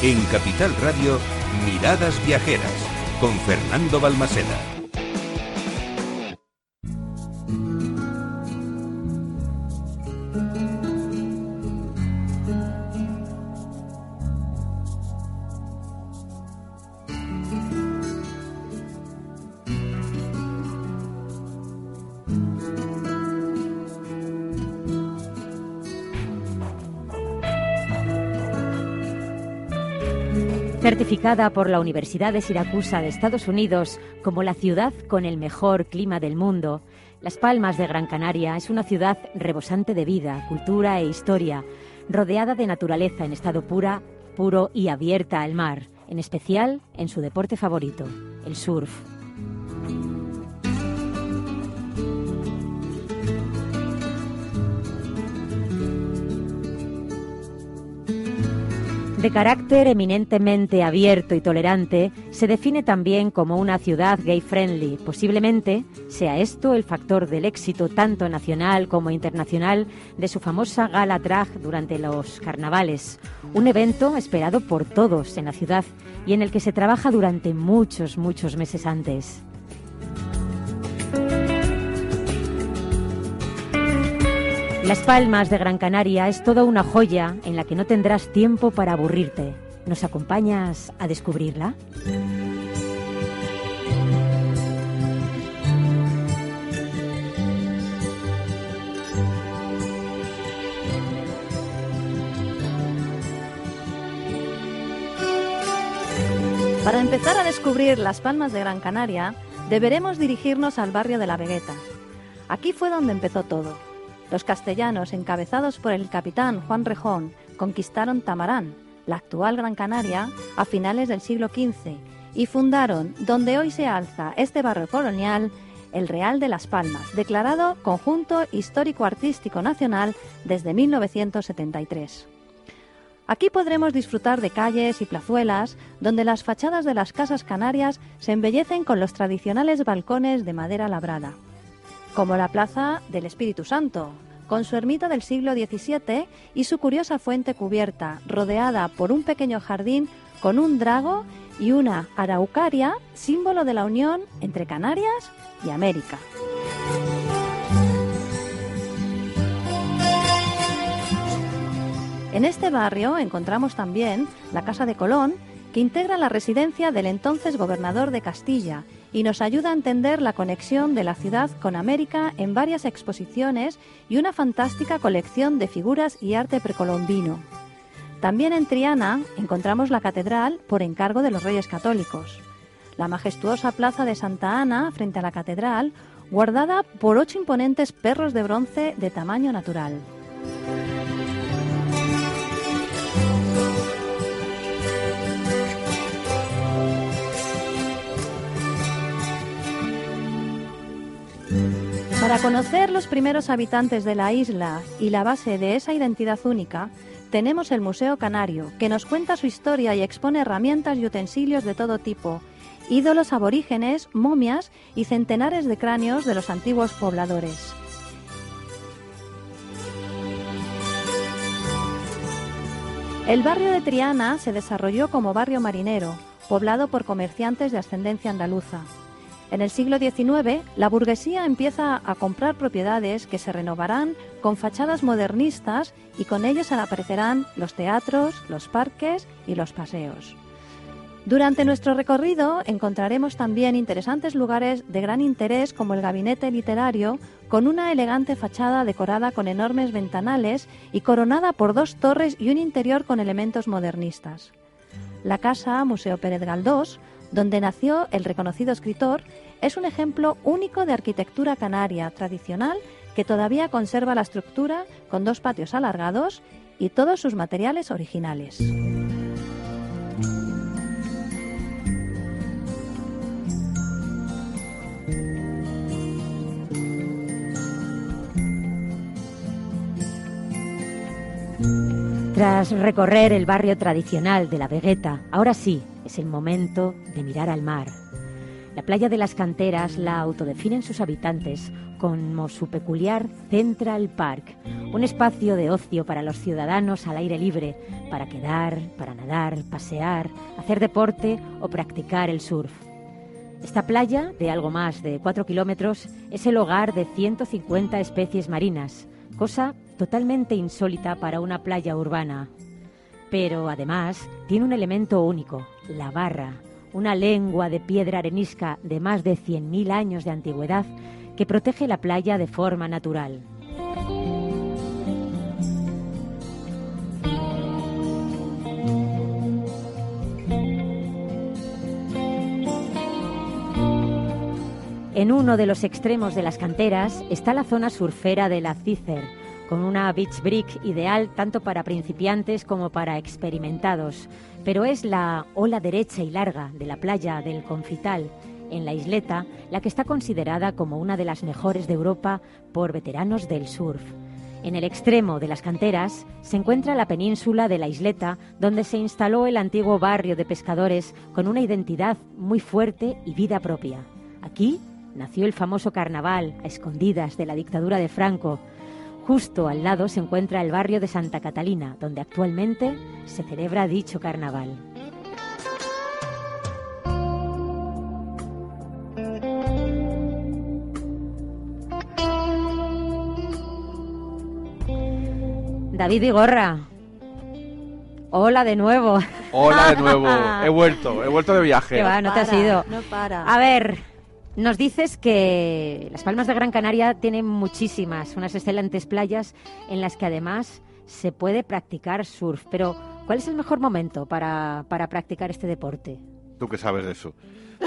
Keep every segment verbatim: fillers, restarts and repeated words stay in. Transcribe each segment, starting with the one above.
En Capital Radio, Miradas Viajeras, con Fernando Balmaseda. Certificada por la Universidad de Siracusa de Estados Unidos como la ciudad con el mejor clima del mundo, Las Palmas de Gran Canaria es una ciudad rebosante de vida, cultura e historia, rodeada de naturaleza en estado pura, puro y abierta al mar, en especial en su deporte favorito, el surf. De carácter eminentemente abierto y tolerante, se define también como una ciudad gay-friendly. Posiblemente sea esto el factor del éxito tanto nacional como internacional de su famosa gala drag durante los carnavales, un evento esperado por todos en la ciudad y en el que se trabaja durante muchos, muchos meses antes. Las Palmas de Gran Canaria es toda una joya en la que no tendrás tiempo para aburrirte. ¿Nos acompañas a descubrirla? Para empezar a descubrir Las Palmas de Gran Canaria, deberemos dirigirnos al barrio de La Vegueta. Aquí fue donde empezó todo. Los castellanos, encabezados por el capitán Juan Rejón, conquistaron Tamarán, la actual Gran Canaria, a finales del siglo quince y fundaron, donde hoy se alza este barrio colonial, el Real de Las Palmas, declarado Conjunto Histórico-Artístico Nacional desde mil novecientos setenta y tres. Aquí podremos disfrutar de calles y plazuelas donde las fachadas de las casas canarias se embellecen con los tradicionales balcones de madera labrada, como la Plaza del Espíritu Santo, con su ermita del siglo diecisiete y su curiosa fuente cubierta, rodeada por un pequeño jardín con un drago y una araucaria, símbolo de la unión entre Canarias y América. En este barrio encontramos también la Casa de Colón, que integra la residencia del entonces gobernador de Castilla y nos ayuda a entender la conexión de la ciudad con América en varias exposiciones y una fantástica colección de figuras y arte precolombino. También en Triana encontramos la catedral por encargo de los Reyes Católicos, la majestuosa plaza de Santa Ana frente a la catedral, guardada por ocho imponentes perros de bronce de tamaño natural. Para conocer los primeros habitantes de la isla y la base de esa identidad única, tenemos el Museo Canario, que nos cuenta su historia y expone herramientas y utensilios de todo tipo, ídolos aborígenes, momias y centenares de cráneos de los antiguos pobladores. El barrio de Triana se desarrolló como barrio marinero, poblado por comerciantes de ascendencia andaluza. En el siglo diecinueve, la burguesía empieza a comprar propiedades que se renovarán con fachadas modernistas y con ellas aparecerán los teatros, los parques y los paseos. Durante nuestro recorrido encontraremos también interesantes lugares de gran interés como el Gabinete Literario, con una elegante fachada decorada con enormes ventanales y coronada por dos torres y un interior con elementos modernistas. La Casa Museo Pérez Galdós, donde nació el reconocido escritor, es un ejemplo único de arquitectura canaria tradicional que todavía conserva la estructura con dos patios alargados y todos sus materiales originales. Tras recorrer el barrio tradicional de La Vegueta, ahora sí, es el momento de mirar al mar. La playa de las Canteras la autodefinen sus habitantes como su peculiar Central Park, un espacio de ocio para los ciudadanos al aire libre, para quedar, para nadar, pasear, hacer deporte o practicar el surf. Esta playa, de algo más de cuatro kilómetros, es el hogar de ciento cincuenta especies marinas, cosa totalmente insólita para una playa urbana. Pero, además, tiene un elemento único, la barra, una lengua de piedra arenisca de más de cien mil años de antigüedad que protege la playa de forma natural. En uno de los extremos de las canteras está la zona surfera de la Cícer, con una beach brick ideal tanto para principiantes como para experimentados. Pero es la ola derecha y larga de la playa del Confital, en la isleta, la que está considerada como una de las mejores de Europa por veteranos del surf. En el extremo de las canteras se encuentra la península de la isleta, donde se instaló el antiguo barrio de pescadores con una identidad muy fuerte y vida propia. Aquí nació el famoso carnaval a escondidas de la dictadura de Franco. Justo al lado se encuentra el barrio de Santa Catalina, donde actualmente se celebra dicho carnaval. David Vigorra. Hola de nuevo. Hola de nuevo. He vuelto, he vuelto de viaje. Que va, no, no te has ido. No para. A ver, nos dices que Las Palmas de Gran Canaria tienen muchísimas, unas excelentes playas en las que además se puede practicar surf. Pero, ¿cuál es el mejor momento para, para practicar este deporte? ¿Tú qué sabes de eso?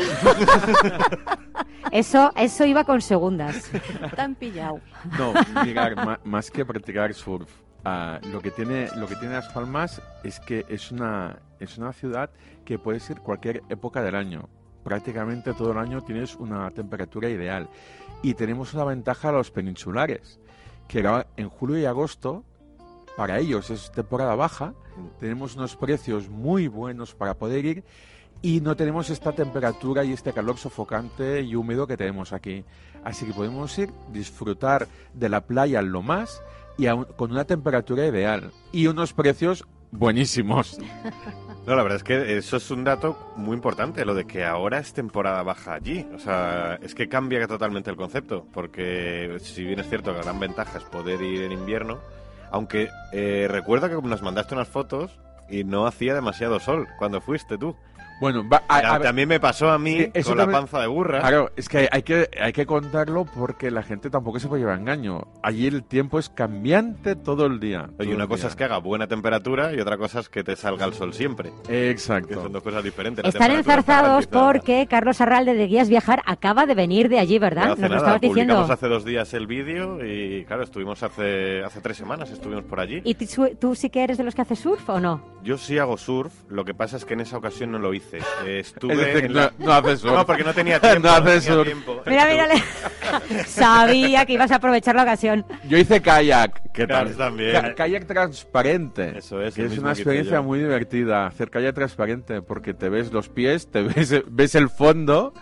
Eso, eso iba con segundas. Te han pillado. No, mirar, ma- más que practicar surf, uh, lo que tiene lo que tiene Las Palmas es que es una es una ciudad que puedes ir cualquier época del año. Prácticamente todo el año tienes una temperatura ideal. Y tenemos una ventaja a los peninsulares, que era en julio y agosto, para ellos es temporada baja, tenemos unos precios muy buenos para poder ir y no tenemos esta temperatura y este calor sofocante y húmedo que tenemos aquí. Así que podemos ir, disfrutar de la playa lo más y aun, con una temperatura ideal y unos precios buenísimos. No, la verdad es que eso es un dato muy importante, lo de que ahora es temporada baja allí. O sea, es que cambia totalmente el concepto, porque si bien es cierto que la gran ventaja es poder ir en invierno, aunque eh, recuerdo que nos mandaste unas fotos y no hacía demasiado sol cuando fuiste tú. Bueno, va, a, a, también me pasó a mí sí, con también, la panza de burra. Claro, es que hay que hay que contarlo porque la gente tampoco se puede llevar engaño. Allí el tiempo es cambiante todo el día. Y una cosa día. es que haga buena temperatura y otra cosa es que te salga el sol siempre. Exacto. Que son dos cosas diferentes. Están enzarzados porque Carlos Arralde de Guías Viajar acaba de venir de allí, ¿verdad? Nos lo estabas diciendo. Publicamos hace dos días el vídeo y claro, estuvimos hace hace tres semanas, estuvimos por allí. ¿Y tú, tú sí que eres de los que hace surf o no? Yo sí hago surf, lo que pasa es que en esa ocasión no lo hice. Eh, estuve es decir, en la... no, no haces surf. No, porque no tenía tiempo. no no haces tenía surf. tiempo. Mira, mírale. Sabía que ibas a aprovechar la ocasión. Yo hice kayak. ¿Qué Claro, tal? también. Ka- kayak transparente. Eso es. Que el es mismo una que hice experiencia yo. muy divertida. Hacer kayak transparente porque te ves los pies, te ves, ves el fondo.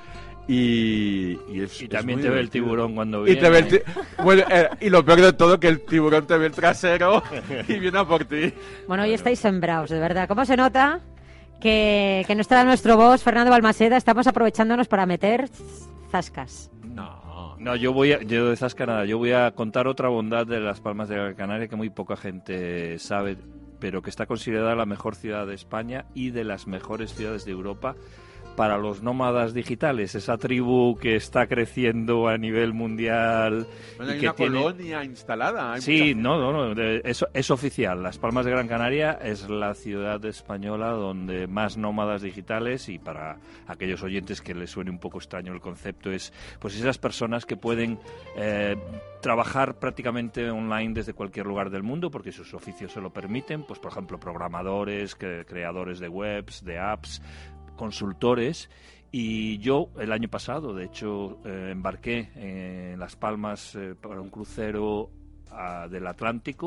Y, y, es, y es también muy te ve el divertido. tiburón cuando Y, viene. te ve el ti- bueno, eh, y lo peor de todo que el tiburón te ve el trasero y viene a por ti. Bueno, hoy estáis sembrados, de verdad. ¿Cómo se nota que, que no está nuestro boss, Fernando Balmaseda? Estamos aprovechándonos para meter zascas. No, no, yo voy a, yo de Zasca nada, yo voy a contar otra bondad de Las Palmas de Gran Canaria que muy poca gente sabe, pero que está considerada la mejor ciudad de España y de las mejores ciudades de Europa para los nómadas digitales, esa tribu que está creciendo a nivel mundial. Bueno, y hay que una tiene... colonia instalada. Hay Sí, mucha... no, no, no de, es, es oficial. Las Palmas de Gran Canaria es la ciudad española donde más nómadas digitales, y para aquellos oyentes que les suene un poco extraño el concepto, es pues esas personas que pueden eh, trabajar prácticamente online desde cualquier lugar del mundo porque sus oficios se lo permiten, pues por ejemplo programadores, cre- creadores de webs, de apps, consultores. Y yo el año pasado, de hecho, eh, embarqué en Las Palmas eh, para un crucero a, del Atlántico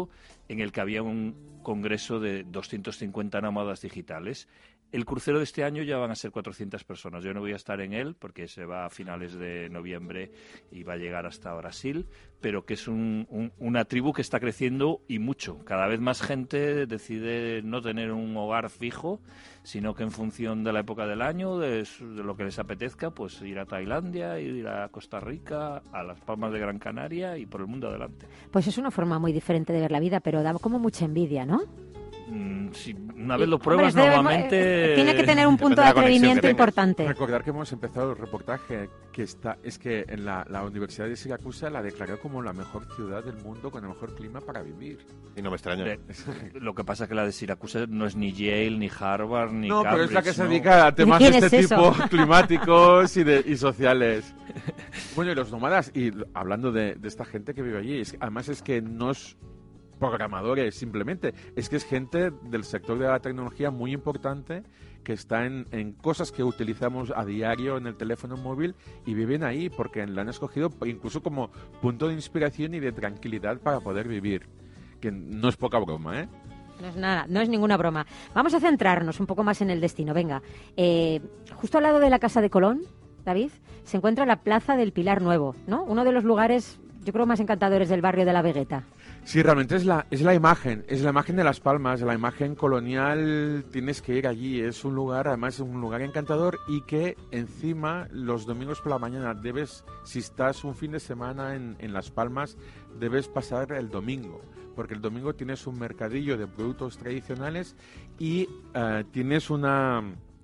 en el que había un congreso de doscientos cincuenta nómadas digitales. El crucero de este año ya van a ser cuatrocientas personas. Yo no voy a estar en él porque se va a finales de noviembre y va a llegar hasta Brasil, pero que es un, un, una tribu que está creciendo y mucho. Cada vez más gente decide no tener un hogar fijo, sino que en función de la época del año, de, de lo que les apetezca, pues ir a Tailandia, ir a Costa Rica, a las Palmas de Gran Canaria y por el mundo adelante. Pues es una forma muy diferente de ver la vida, pero da como mucha envidia, ¿no? Mm, si una vez lo pruebas, Hombre, normalmente... Tiene que tener un punto de, de atrevimiento importante. Recordar que hemos empezado el reportaje, que está es que en la, la Universidad de Siracusa la declaró como la mejor ciudad del mundo con el mejor clima para vivir. Y no me extraña. De, lo que pasa es que la de Siracusa no es ni Yale, ni Harvard, ni no, Cambridge. No, pero es la que se ¿no? dedica a temas de este es tipo, eso? climáticos y, de, y sociales. Bueno, y los nómadas, y hablando de, de esta gente que vive allí, es, además es que no es programadores simplemente, es que es gente del sector de la tecnología muy importante que está en, en cosas que utilizamos a diario en el teléfono móvil y viven ahí porque la han escogido incluso como punto de inspiración y de tranquilidad para poder vivir, que no es poca broma, ¿eh? No es nada, no es ninguna broma. Vamos a centrarnos un poco más en el destino, venga. Eh, justo al lado de la Casa de Colón, David, se encuentra la Plaza del Pilar Nuevo, ¿no? Uno de los lugares, yo creo, más encantadores del barrio de la Vegueta. Sí, realmente es la, es la imagen, es la imagen de Las Palmas, la imagen colonial, tienes que ir allí, es un lugar, además es un lugar encantador y que encima los domingos por la mañana debes, si estás un fin de semana en, en Las Palmas, debes pasar el domingo, porque el domingo tienes un mercadillo de productos tradicionales y uh, tienes una...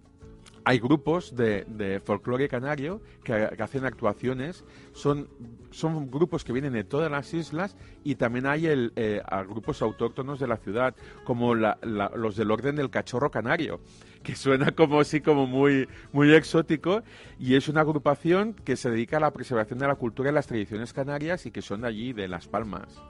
Hay grupos de, de folclore canario que, que hacen actuaciones, son, son grupos que vienen de todas las islas y también hay el, eh, a grupos autóctonos de la ciudad, como la, la, los del Orden del Cachorro Canario, que suena como así como muy, muy exótico, y es una agrupación que se dedica a la preservación de la cultura y las tradiciones canarias y que son de allí, de Las Palmas.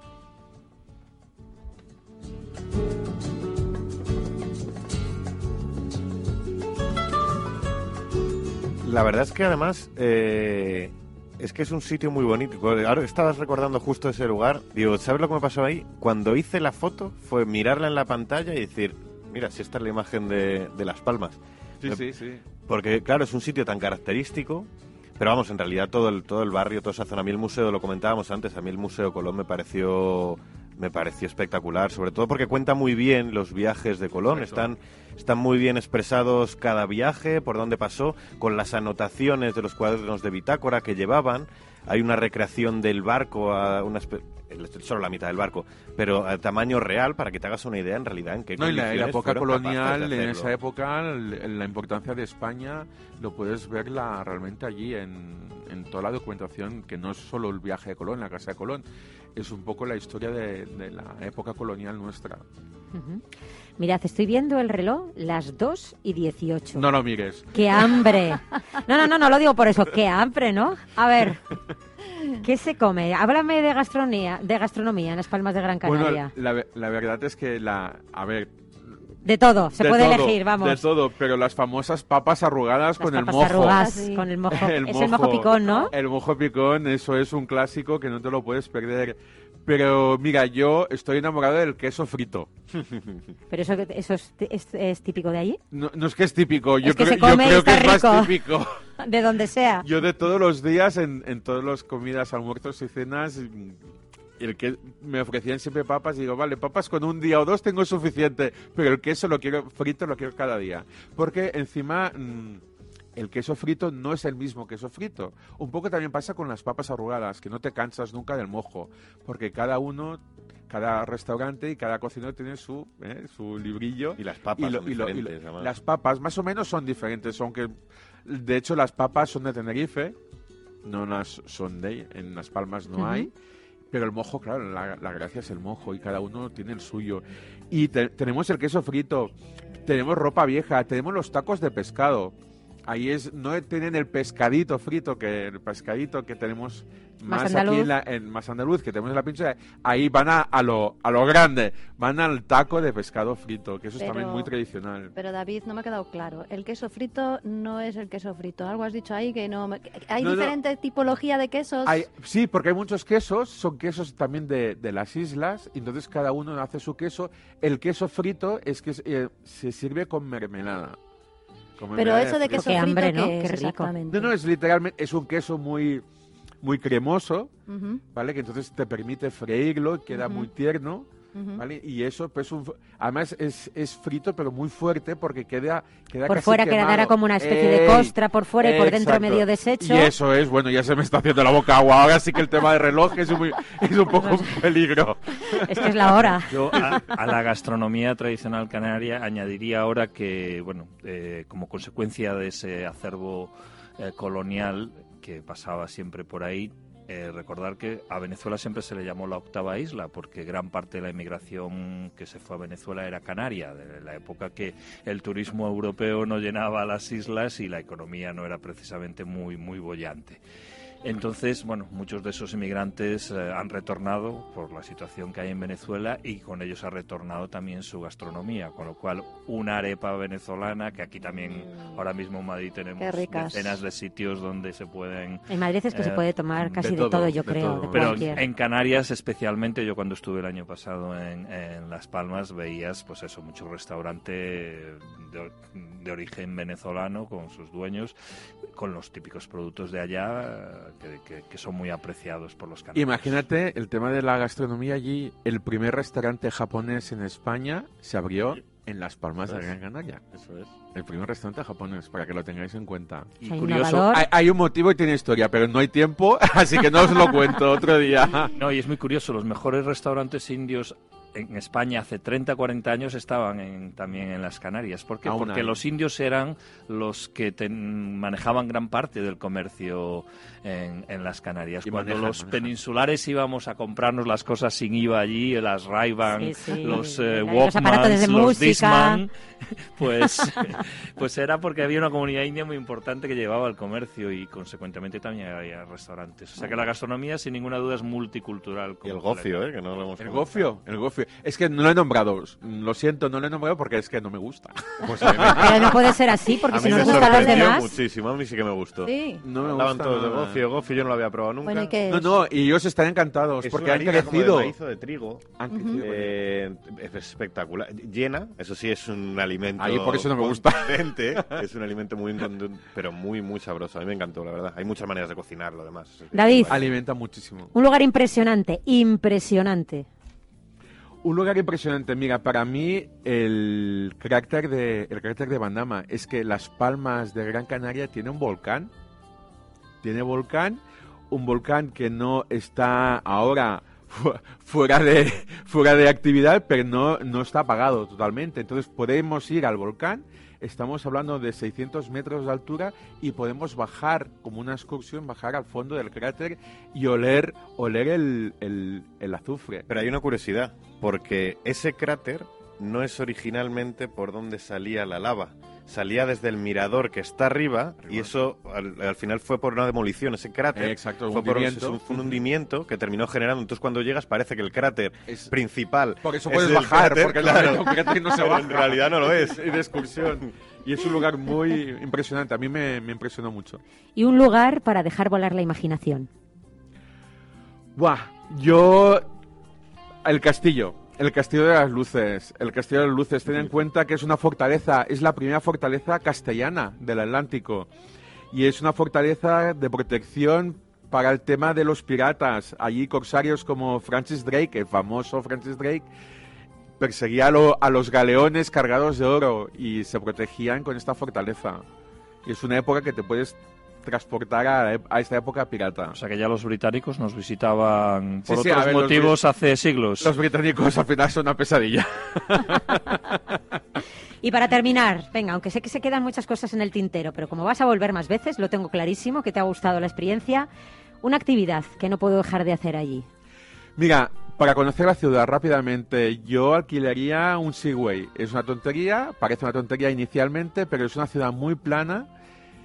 La verdad es que además eh, es que es un sitio muy bonito. Ahora estabas recordando justo ese lugar. Digo, ¿sabes lo que me pasó ahí? Cuando hice la foto fue mirarla en la pantalla y decir, mira, si esta es la imagen de, de Las Palmas. Sí, me, sí, sí. Porque claro, es un sitio tan característico. Pero vamos, en realidad todo el, todo el barrio, toda esa zona. A mí el museo, lo comentábamos antes, a mí el Museo Colón me pareció... me pareció espectacular, sobre todo porque cuenta muy bien los viajes de Colón, están, están muy bien expresados cada viaje, por dónde pasó, con las anotaciones de los cuadernos de bitácora que llevaban. Hay una recreación del barco, a una solo la mitad del barco, pero a tamaño real, para que te hagas una idea en realidad en qué no, condiciones y la, la época colonial, en esa hacerlo. época, la importancia de España, lo puedes verla realmente allí en, en toda la documentación, que no es solo el viaje de Colón, la casa de Colón, es un poco la historia de, de la época colonial nuestra. Uh-huh. Mirad, estoy viendo el reloj, las dos y dieciocho. No lo mires. ¡Qué hambre! No, no, no, no lo digo por eso. ¡Qué hambre!, ¿no? A ver, ¿qué se come? Háblame de gastronomía, de gastronomía en Las Palmas de Gran Canaria. Bueno, la, la verdad es que, la, a ver... De todo, se de puede todo, elegir, vamos. De todo, pero las famosas papas arrugadas las con papas el mojo. arrugadas Sí. con el mojo. El es el mojo picón, ¿no? El mojo picón, eso es un clásico que no te lo puedes perder. Pero mira, yo estoy enamorado del queso frito. ¿Pero eso, eso es, es, es típico de allí? No, no es que es típico, yo, Es que creo, se come yo y creo que está es más rico. típico. De donde sea. Yo de todos los días, en, en todas las comidas, almuerzos y cenas, el que me ofrecían siempre papas, y digo, vale, papas con un día o dos tengo suficiente, pero el queso lo quiero frito, lo quiero cada día. Porque encima... Mmm, el queso frito no es el mismo queso frito. Un poco también pasa con las papas arrugadas, que no te cansas nunca del mojo, porque cada uno, cada restaurante y cada cocinero tiene su, eh, su librillo. Y las papas y lo, son y lo, diferentes. y lo, además. las papas más o menos son diferentes, aunque de hecho las papas son de Tenerife, no las son de en Las Palmas no uh-huh. hay. Pero el mojo, claro, la, la gracia es el mojo y cada uno tiene el suyo. Y te, tenemos el queso frito, tenemos ropa vieja, tenemos los tacos de pescado. Ahí es, no tienen el pescadito frito, que el pescadito que tenemos Más más, andaluz. aquí en, la, en más andaluz, que tenemos en la península. Ahí van a, a, lo, a lo grande, van al taco de pescado frito, que eso Pero- es también muy tradicional. Pero David, no me ha quedado claro. El queso frito no es el queso frito. Algo has dicho ahí que no... me- Hay No, no. diferente tipología de quesos. Hay- sí, porque hay muchos quesos, son quesos también de, de las islas, y entonces cada uno hace su queso. El queso frito es que eh, se sirve con mermelada. Con Pero mermelada eso de frito. queso Qué frito, hambre, ¿no? ¿qué Qué es rico. exactamente? No, no, es literalmente, es un queso muy, muy cremoso, Ujú, ¿vale? Que entonces te permite freírlo, queda Ujú. muy tierno, ujú. ¿vale? Y eso, pues, un, además es, es frito, pero muy fuerte porque queda, queda Por casi fuera quedará quemado. como una especie de ¡Ey! costra por fuera y por dentro Exacto. medio deshecho. Y eso es, bueno, ya se me está haciendo la boca agua. Ahora sí que el tema de reloj es, muy, es un poco un peligro. Es que es la hora. Yo a, a la gastronomía tradicional canaria añadiría ahora que, bueno, eh, como consecuencia de ese acervo eh, colonial que pasaba siempre por ahí, eh, recordar que a Venezuela siempre se le llamó la octava isla, porque gran parte de la inmigración que se fue a Venezuela era canaria, de la época que el turismo europeo no llenaba las islas y la economía no era precisamente muy, muy boyante. Entonces, bueno, muchos de esos inmigrantes eh, han retornado por la situación que hay en Venezuela y con ellos ha retornado también su gastronomía, con lo cual una arepa venezolana, que aquí también ahora mismo en Madrid tenemos Qué ricas. decenas de sitios donde se pueden... En Madrid es que se Eh, puede tomar casi de de, todo, todo, yo de creo, todo. de Pero cualquier. en Canarias especialmente, yo cuando estuve el año pasado en, en Las Palmas veías, pues eso, mucho restaurante de, de origen venezolano con sus dueños, con los típicos productos de allá que, que- que son muy apreciados por los canarios. Imagínate el tema de la gastronomía allí. El primer restaurante japonés en España se abrió en Las Palmas de Gran Canaria. Eso es. El primer restaurante japonés, para que lo tengáis en cuenta. Y Soy curioso, innovador. Hay, hay un motivo y tiene historia, pero no hay tiempo, así que no os lo cuento otro día. no, y es muy curioso, los mejores restaurantes indios en España hace treinta, cuarenta años estaban en- también en las Canarias. ¿Por qué? Aún Porque hay. los indios eran los que ten- manejaban gran parte del comercio en, en las Canarias. Y Cuando manejan, los manejan. peninsulares íbamos a comprarnos las cosas sin I V A allí, las Ray-Ban, Sí, sí. los eh, Los Walkmans, aparatos de los música. Discman, pues, pues era porque había una comunidad india muy importante que llevaba el comercio y consecuentemente también había restaurantes. O sea que la gastronomía sin ninguna duda es multicultural. Y como el tú le gofio, ¿eh? Que no lo hemos El comentado. gofio, el gofio. Es que no lo he nombrado, lo siento, no lo he nombrado porque es que no me gusta. Pues a mí me, Pero no puede ser así, porque a si mí nos me gustan los sorprendió demás. muchísimo, a mí sí que me gustó. Sí. No me Hablaban gusta todos de nada. gofio, gofio yo no lo había probado nunca. Bueno, ¿y qué es? No, no, y ellos están encantados Es porque una han harina como de crecido. maíz o de trigo. Han crecido con ello. Eh, es espectacular. Llena, eso sí, es un alimento. Ahí por eso no me gusta. contundente, es un alimento muy contundente, pero muy, muy sabroso. A mí me encantó, la verdad. Hay muchas maneras de cocinarlo, además. David. Alimenta muchísimo. Un lugar impresionante, impresionante. Un lugar impresionante. Mira, para mí el carácter de el carácter de Bandama es que Las Palmas de Gran Canaria tiene un volcán. Tiene volcán, un volcán que no está ahora fu- fuera de fuera de actividad, pero no no está apagado totalmente. Entonces podemos ir al volcán. Estamos hablando de seiscientos metros de altura y podemos bajar como una excursión, bajar al fondo del cráter y oler oler el, el, el azufre. Pero hay una curiosidad, porque ese cráter no es originalmente por donde salía la lava. Salía desde el mirador que está arriba, y eso al, al final fue por una demolición. Ese cráter Eh, exacto, fue, por un, hundimiento. fue un hundimiento que terminó generando. Entonces, cuando llegas, parece que el cráter Es- principal. Por eso es puedes el bajar, cráter, porque claro. el cráter no se Pero baja. en realidad no lo es. Y de excursión. Y es un lugar muy impresionante. A mí me, me impresionó mucho. Y un lugar para dejar volar la imaginación. Buah, yo... El castillo. El Castillo de las Luces. El Castillo de las Luces. Ten en cuenta que es una fortaleza. Es la primera fortaleza castellana del Atlántico. Y es una fortaleza de protección para el tema de los piratas. Allí corsarios como Francis Drake, el famoso Francis Drake, perseguía a, lo- a los galeones cargados de oro y se protegían con esta fortaleza. Y es una época que te puedes transportar a, a esta época pirata. O sea que ya los británicos nos visitaban por Sí, sí, a otros ver, los motivos hace siglos. Los británicos al final son una pesadilla. Y para terminar, venga, aunque sé que se quedan muchas cosas en el tintero, pero como vas a volver más veces, lo tengo clarísimo, que te ha gustado la experiencia, una actividad que no puedo dejar de hacer allí. Mira, para conocer la ciudad rápidamente, yo alquilaría un Segway. Es una tontería, parece una tontería inicialmente, pero es una ciudad muy plana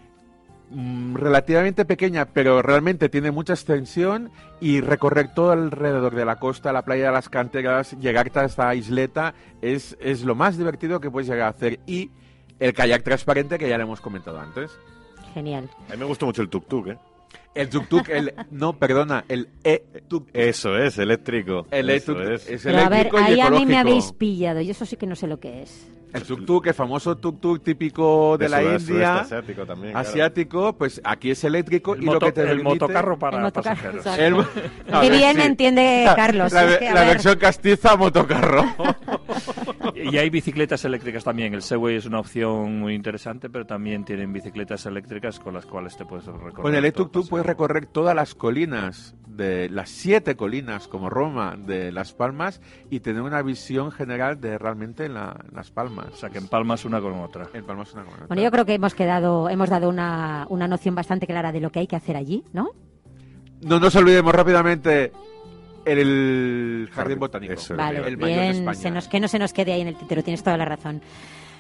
mm, relativamente pequeña, pero realmente tiene mucha extensión y recorrer todo alrededor de la costa, la playa de las canteras, llegar hasta esta isleta es, es lo más divertido que puedes llegar a hacer. Y el kayak transparente que ya le hemos comentado antes. Genial. A mí me gustó mucho el tuk-tuk, ¿eh? El tuk-tuk, el... No, perdona, el e-tuk. Eso es, eléctrico. El Eso e-tuk es. es Pero a ver, eléctrico y ahí a mí me ecológico. habéis pillado. Yo eso sí que no sé lo que es. El tuk-tuk, el famoso tuk-tuk típico de, De la sudeste- India, sudeste asiático también, claro. asiático, pues aquí es eléctrico El, y moto- lo que te el permite... motocarro para El motocarro, pasajeros. exacto. El- a Qué ver, bien sí. me entiende Carlos. La, es que, a la ver, versión castiza, motocarro. Y hay bicicletas eléctricas también. El Segway es una opción muy interesante, pero también tienen bicicletas eléctricas con las cuales te puedes recorrer. Con el todo e-tuk-tuk paseo. puedes recorrer todas las colinas, de las siete colinas como Roma de Las Palmas y tener una visión general de realmente la- Las Palmas. O sea, que empalmas una con otra. En Palmas una con otra. Bueno, yo creo que hemos quedado, hemos dado una, una noción bastante clara de lo que hay que hacer allí, ¿no? No nos olvidemos rápidamente el Jardín Botánico. Eso es. Vale, el mayor de bien, España. se nos, que no se nos quede ahí en el tintero, tienes toda la razón.